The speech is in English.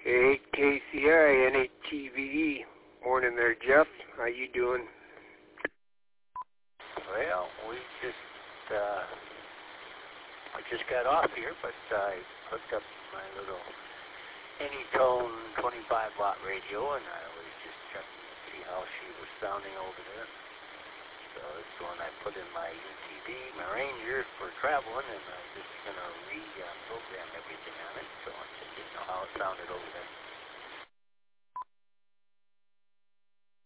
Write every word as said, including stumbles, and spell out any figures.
K K C I N A T V E. Morning there, Jeff. How you doing? Well, we just uh, I just got off here, but I hooked up my little Anytone twenty-five watt radio, and I was just checking to see how she was sounding over there. So this one I put in my U T V, my Ranger for traveling, and I'm just gonna re-program everything on it. So I didn't know how it sounded over there.